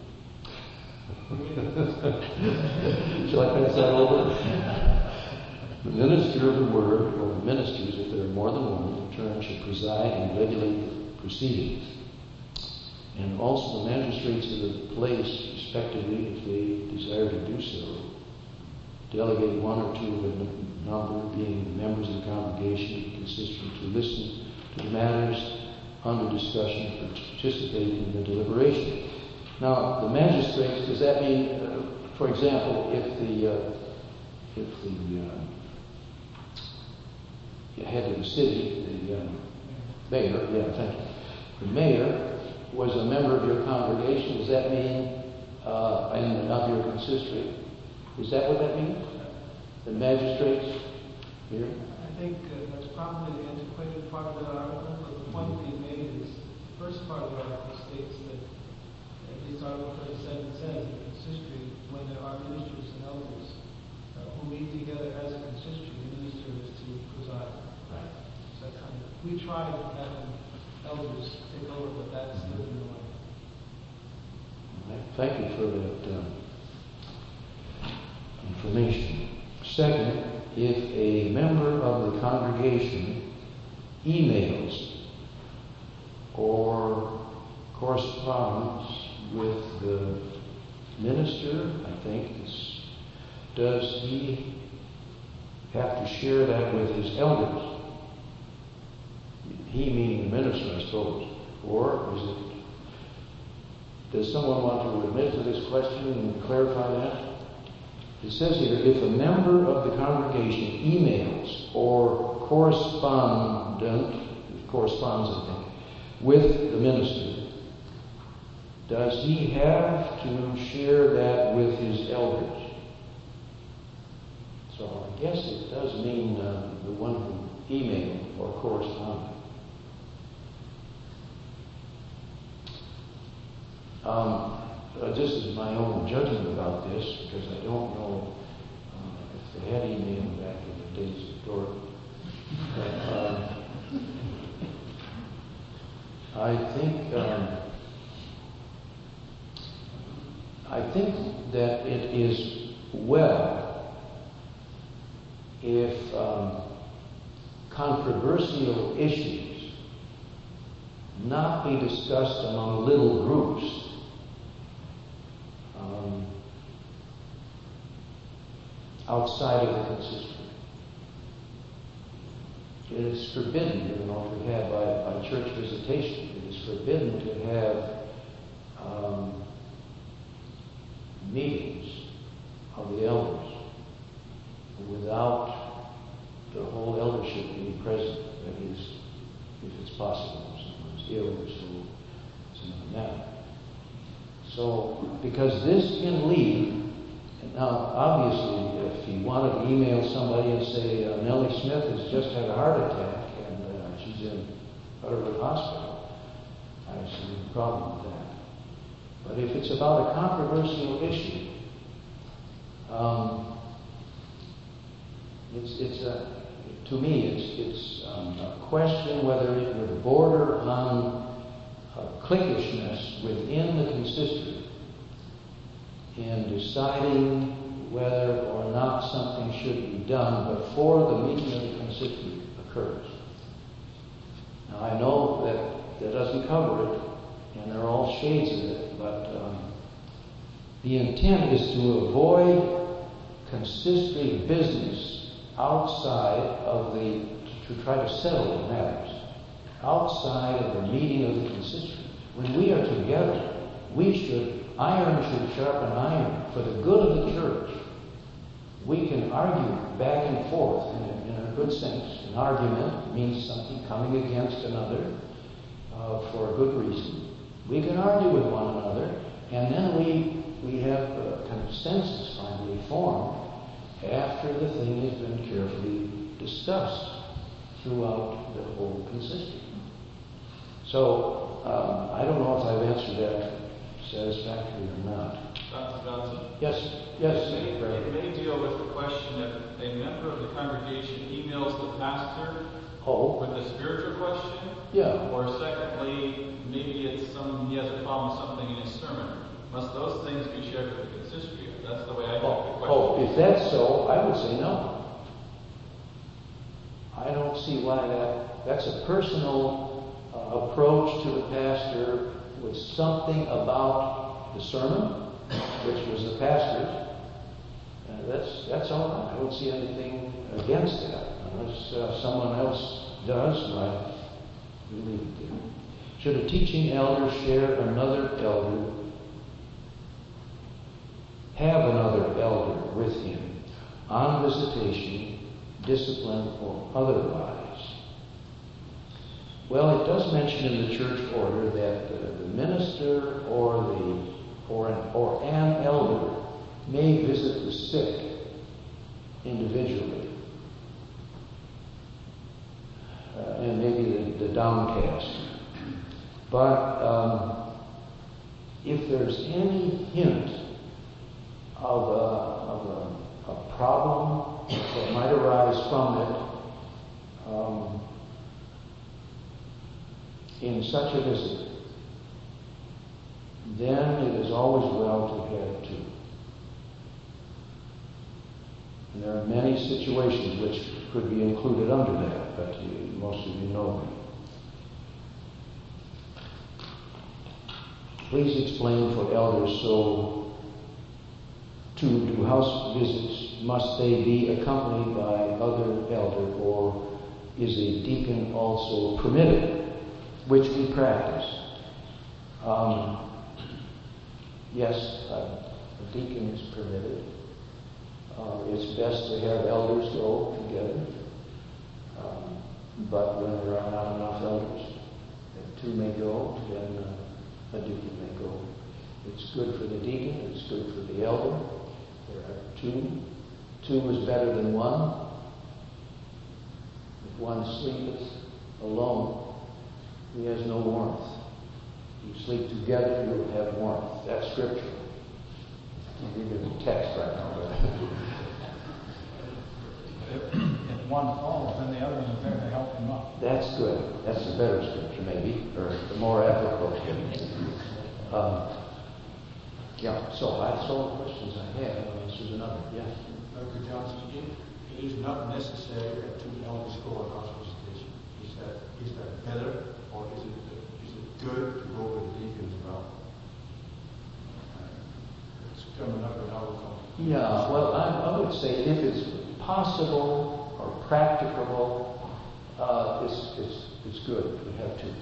Shall I pass that over? The minister of the word, or the ministers, if there are more than one in turn, should preside and regulate the proceedings. And also the magistrates of the place, respectively, if they desire to do so, delegate one or two of a number, being the members of the congregation, consistent to listen to the matters under discussion, participating in the deliberation. Now, the magistrates, does that mean, for example, if the head of the city, the mayor, thank you, the mayor was a member of your congregation, does that mean, and of your consistory? Is that what that means? The magistrates here? I think that's probably the antiquated part of that article, but the point being made is the first part of the article states that, at least Article 37 says, in the consistory, when there are ministers and elders who meet together as a consistory, the minister is to preside. Right. So that kind of, we try to have elders take over, but that's still in the way. Thank you for that information. Second, if a member of the congregation emails or corresponds with the minister, I think, does he have to share that with his elders? He meaning the minister, I suppose. Or is it... Does someone want to admit to this question and clarify that? It says here, if a member of the congregation emails or corresponds, I think, with the minister, does he have to share that with his elders? So I guess it does mean the one who emailed or corresponded. This is my own judgment about this, because I don't know if they had emailed back in the days of Dorothy. I think that it is well if controversial issues not be discussed among little groups. Outside of the consistory. It is forbidden, if we have by church visitation, it is forbidden to have meetings of the elders without the whole eldership being present. That is, if it's possible, if someone's ill or something like that. So, because this can lead. Now, obviously, if you wanted to email somebody and say, Nellie Smith has just had a heart attack and she's in Butterwood Hospital, I see no problem with that. But if it's about a controversial issue, to me, it's a question whether it would border on cliquishness within the consistory in deciding whether or not something should be done before the meeting of the consistory occurs. Now, I know that doesn't cover it, and there are all shades of it, but the intent is to avoid consistory business outside of to try to settle the matters outside of the meeting of the consistory. When we are together, Iron should sharpen iron for the good of the church. We can argue back and forth in a good sense. An argument means something coming against another for a good reason. We can argue with one another, and then we have a consensus finally formed after the thing has been carefully discussed throughout the whole consistory. So, I don't know if I've answered that satisfactorily or not. Dr. Johnson? Yes. It may deal with the question that a member of the congregation emails the pastor with a spiritual question. Yeah. Or secondly, maybe it's he has a problem with something in his sermon. Must those things be shared with the consistory? That's the way I take the question. If that's so, I would say no. I don't see why that's a personal approach to the pastor with something about the sermon, which was the pastor's. That's all right. I don't see anything against that. Unless someone else does, I believe it. Should a teaching elder have another elder with him on visitation, discipline, or otherwise? Well, it does mention in the church order that the minister or an elder may visit the sick individually, and maybe the downcast. But if there's any hint of a problem that might arise from it in such a visit, then it is always well to have two. And there are many situations which could be included under that, but most of you know me. Please explain for elders to do house visits, must they be accompanied by other elder, or is a deacon also permitted, which we practice? Yes, a deacon is permitted. It's best to have elders go together, but when there are not enough elders, if two may go, then a deacon may go. It's good for the deacon, it's good for the elder. There are two. Two is better than one. If one sleepeth alone, he has no warmth. You sleep together, you will have warmth. That's scripture. I can't give you the text right now, but if one falls, then the other one is there to help him up. that's good. That's a better scripture, maybe, or the more applicable. So that's all the questions I have. This is another. Yeah. Dr. Johnson, it is not necessary that two elders go on house visitation. Is that better, or is it good to go with the deacon as well? It's coming up in our time. Yeah, well, I would say if it's possible or practicable, it's good to have two.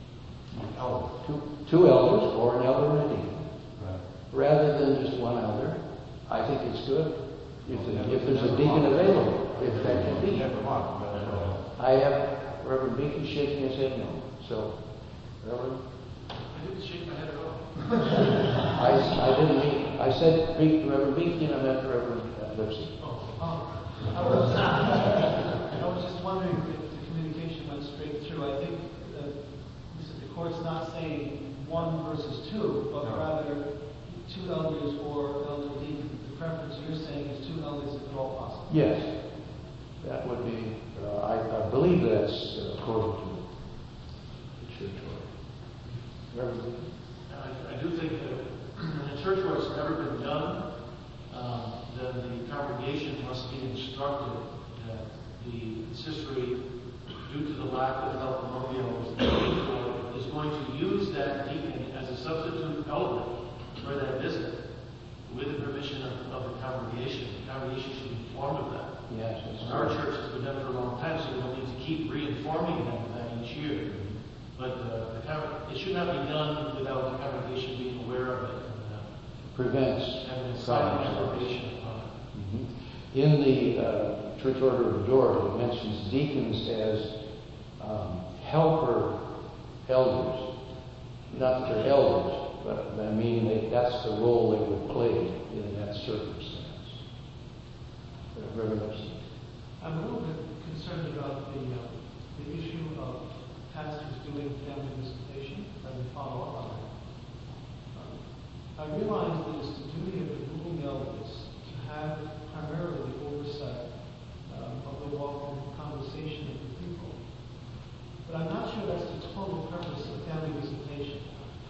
Two elders or an elder and a deacon. Right. Rather than just one elder, I think it's good if there's a deacon available, if that can be. I have Reverend Beaky shaking his head no. So, Reverend? I didn't shake my head at all. I didn't mean, I said Reverend Beaky and I meant Reverend Lipsy. I was just wondering if the communication went straight through. I think the court's not saying one versus two, but rather two elders or elder deacon. The preference you're saying is two elders if at all possible. Yes, that would be. I believe that's according to the church order. I do think that in a church where it's never been done, then the congregation must be instructed that the consistory, due to the lack of help among the elders, is going to use that deacon as a substitute elder for that visit with the permission of the congregation. The congregation should be informed of that. Yes, Our church has been done for a long time, so we don't need to keep reinforming them of that each year. But it should not be done without the congregation being aware of it and Prevents having a silent problems. information upon it. In the Church Order of Dort, it mentions deacons as helper elders. Not that they're elders, but I mean that's the role they would play in that circumstance. Reverend Lipson. I'm a little bit concerned about the issue of pastors doing family visitation and follow up on it. I realize that it's the duty of the ruling elders to have primarily the oversight of the walk and conversation of the people. But I'm not sure that's the total purpose of family visitation.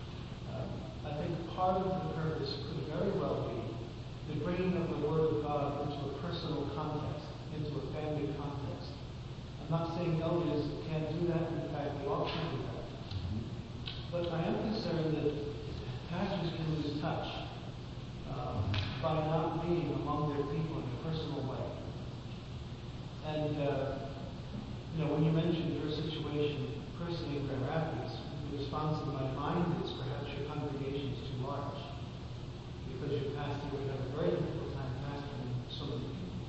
I think part of the purpose could very well be the bringing of the Word of God into a personal context, into a family context. I'm not saying elders can't do that. In fact, they all can do that. But I am concerned that pastors can lose touch by not being among their people in a personal way. And, when you mentioned your situation personally in Grand Rapids, the response in my mind is perhaps your congregation is too large. Because your pastor would have a very difficult time pastoring so many people.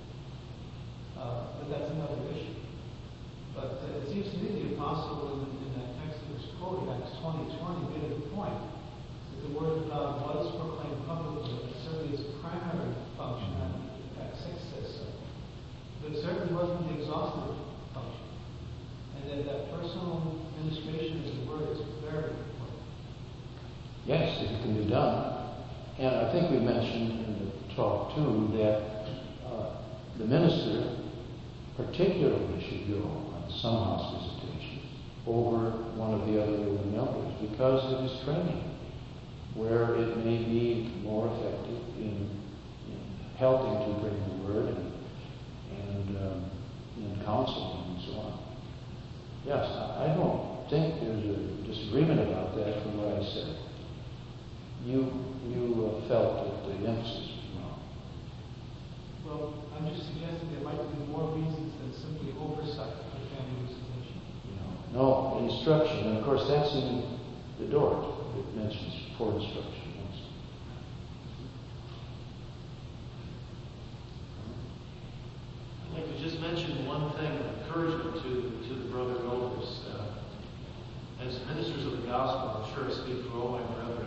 But that's another issue. But it seems to me the apostle in that text that was quoted, Acts 20:20, made a point that the Word of God was proclaimed publicly. It certainly is a primary function, and Acts 6 says so. But it certainly wasn't the exhaustive function. And that personal ministration of the Word is very important. Yes, it can be done. And I think we mentioned in the talk, too, that the minister particularly should go on some house visitations over one of the other ruling elders because of his training, where it may be more effective in helping to bring the Word and in counseling and so on. Yes, I don't think there's a disagreement about that from what I said. You felt that the emphasis was wrong. Well, I'm just suggesting there might be more reasons than simply oversight for family visitation. No, instruction. And of course, that's in the Dort. It mentions for instruction also. I'd like to just mention one thing of encouragement to the brother elders. As ministers of the gospel, I'm sure I speak for all my brethren.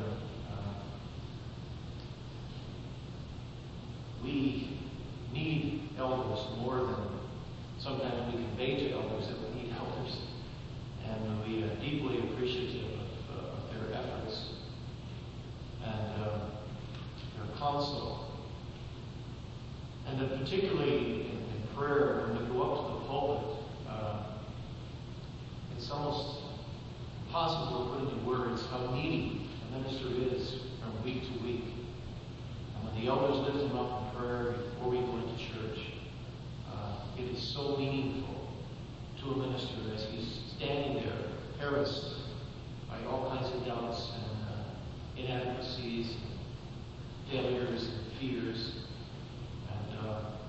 We need elders more than sometimes we convey to elders that we need elders. And we are deeply appreciative of their efforts and their counsel. And then particularly in prayer, when we go up to the pulpit, it's almost impossible to put into words how needy a minister is from week to week. And when the elders lift him up in prayer before we go into church, it is so meaningful to a minister as he's standing there, harassed by all kinds of doubts and inadequacies, failures and fears. And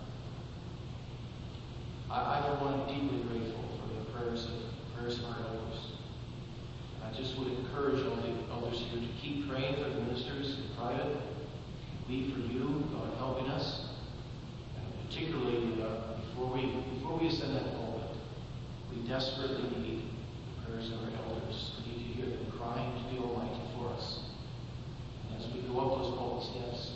I want to be deeply grateful for the prayers of our elders. I just would encourage all the elders here to keep praying for the ministers in private. We for you, God helping us. And particularly before we ascend that pulpit, we desperately need the prayers of our elders. We need to hear them crying to the Almighty for us. And as we go up those pulpit steps,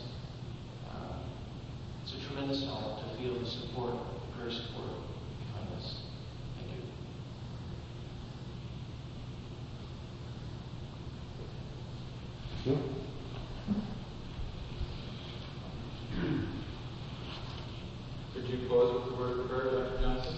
it's a tremendous honor to feel the support, prayer support behind us. Thank you. Thank you. Could you close with the word of prayer, Dr. Johnson?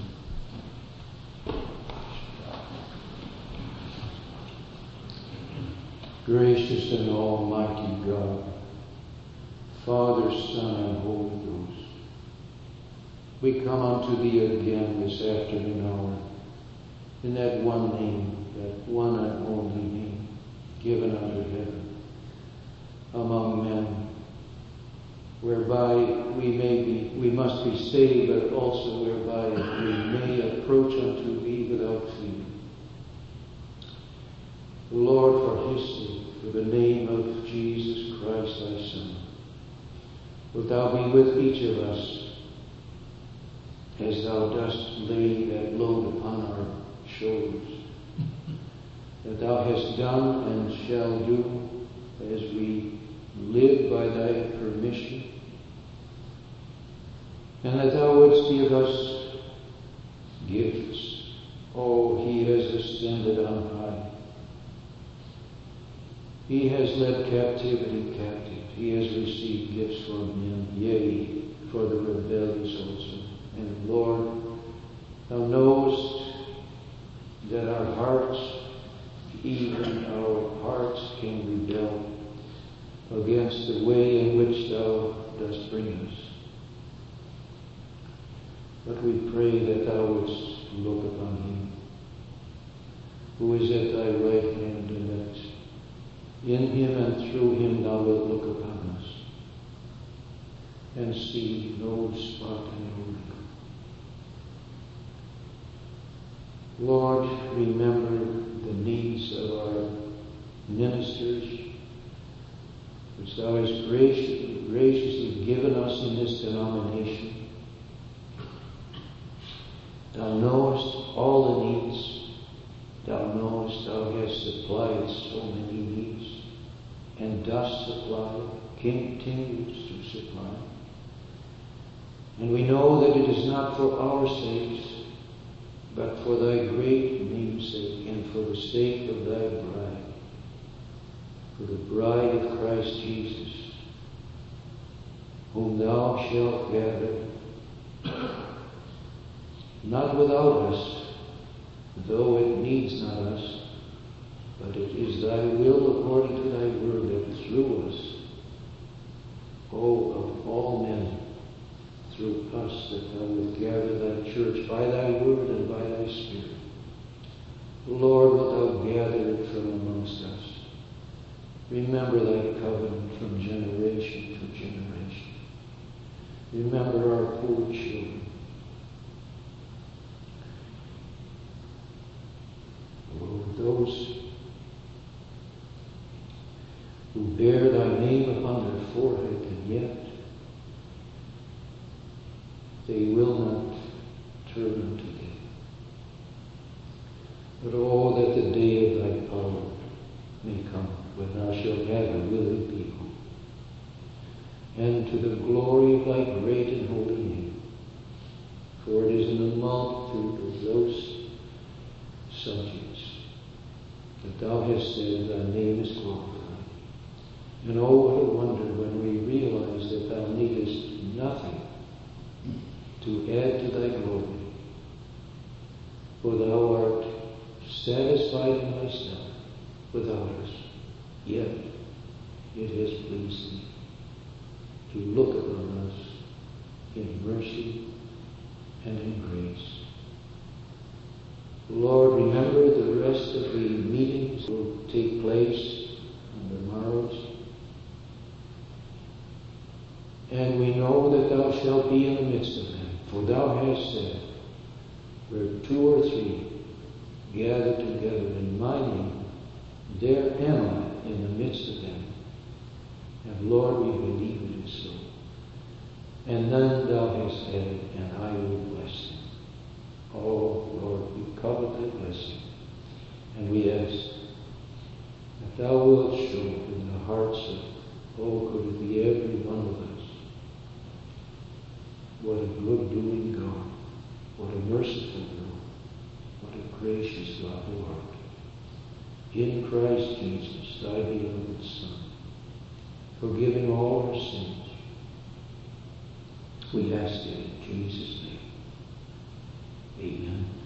Gracious and almighty God, Father, Son, and Holy Ghost, we come unto Thee again this afternoon hour in that one name, that one and only name given under heaven among men, whereby we must be saved, but also whereby we may approach unto Thee without fear. Lord, for his sake, for the name of Jesus Christ, thy Son, wilt thou be with each of us as thou dost lay that load upon our shoulders, that thou hast done and shall do as we live by thy permission, and that thou wouldst give us gifts. Oh, he has ascended on high. He has led captivity captive. He has received gifts from men, yea, for the rebellious also. And Lord, thou knowest that our hearts, even our hearts, can rebel against the way in which thou dost bring us. But we pray that thou wouldst look upon him who is at thy right hand, and that in him and through him thou wilt look upon us and see no spot and no wrinkle. Lord, remember the needs of our ministers, which thou hast graciously given us in this denomination. Thou knowest all the needs. Thou knowest thou hast supplied so many needs, and dost supply, continues to supply. And we know that it is not for our sakes, but for thy great name's sake, and for the sake of thy bride, for the bride of Christ Jesus, whom thou shalt gather, not without us, though it needs not us, but it is thy will according to thy word that through us, O of all men, through us, that thou wilt gather thy church by thy word and by thy Spirit. Lord, wilt thou gather it from amongst us. Remember thy covenant from generation to generation. Remember our poor children. Lord, those who bear thy name upon their forehead, and yet they will not turn unto thee. But oh, that the day of thy power may come, when thou shalt have a willing people, and to the glory of thy great and holy name. For it is in the multitude of those subjects that thou hast said thy name is glorified. And oh, what a wonder when we realize that thou needest nothing to add to thy glory, for thou art satisfied in thyself without us, yet it has pleased thee to look upon us in mercy and in grace. Lord, remember the rest of the meetings will take place on the morrows. And we know that thou shalt be in the midst of them. For thou hast said, where two or three gather together in my name, there am I in the midst of them. And Lord, we believe it is so. And then thou hast added, and I will bless them. Oh, Lord, we covet thy blessing. And we ask that thou wilt show in the hearts of, oh, could it be every one of us, what a good doing God, what a merciful God, what a gracious God thou art. In Christ Jesus, thy beloved Son, forgiving all our sins, we ask it in Jesus' name. Amen.